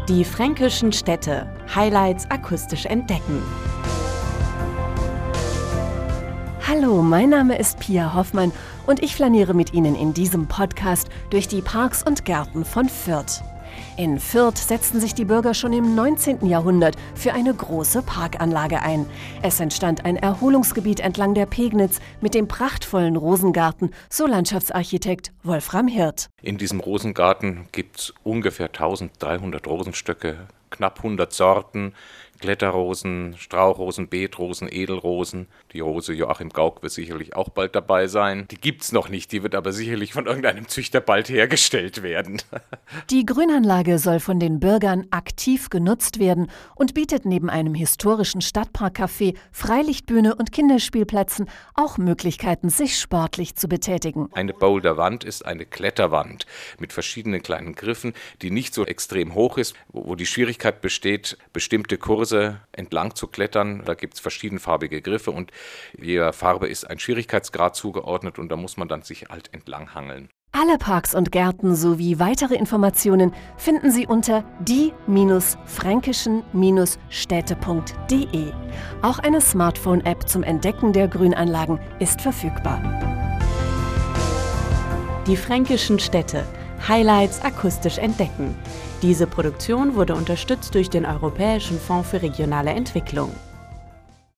Die fränkischen Städte. Highlights akustisch entdecken. Hallo, mein Name ist Pia Hoffmann und ich flaniere mit Ihnen in diesem Podcast durch die Parks und Gärten von Fürth. In Fürth setzten sich die Bürger schon im 19. Jahrhundert für eine große Parkanlage ein. Es entstand ein Erholungsgebiet entlang der Pegnitz mit dem prachtvollen Rosengarten, so Landschaftsarchitekt Wolfram Hirt. In diesem Rosengarten gibt es ungefähr 1300 Rosenstöcke, knapp 100 Sorten, Kletterrosen, Strauchrosen, Beetrosen, Edelrosen. Die Rose Joachim Gauck wird sicherlich auch bald dabei sein. Die gibt's noch nicht, die wird aber sicherlich von irgendeinem Züchter bald hergestellt werden. Die Grünanlage soll von den Bürgern aktiv genutzt werden und bietet neben einem historischen Stadtparkcafé, Freilichtbühne und Kinderspielplätzen auch Möglichkeiten, sich sportlich zu betätigen. Eine Boulderwand ist eine Kletterwand mit verschiedenen kleinen Griffen, die nicht so extrem hoch ist, wo die Schwierigkeit besteht, bestimmte Kurse entlang zu klettern. Da gibt es verschiedenfarbige Griffe und jeder Farbe ist ein Schwierigkeitsgrad zugeordnet und da muss man dann sich halt entlang hangeln. Alle Parks und Gärten sowie weitere Informationen finden Sie unter die-fränkischen-städte.de. Auch eine Smartphone-App zum Entdecken der Grünanlagen ist verfügbar. Die fränkischen Städte. Highlights akustisch entdecken. Diese Produktion wurde unterstützt durch den Europäischen Fonds für regionale Entwicklung.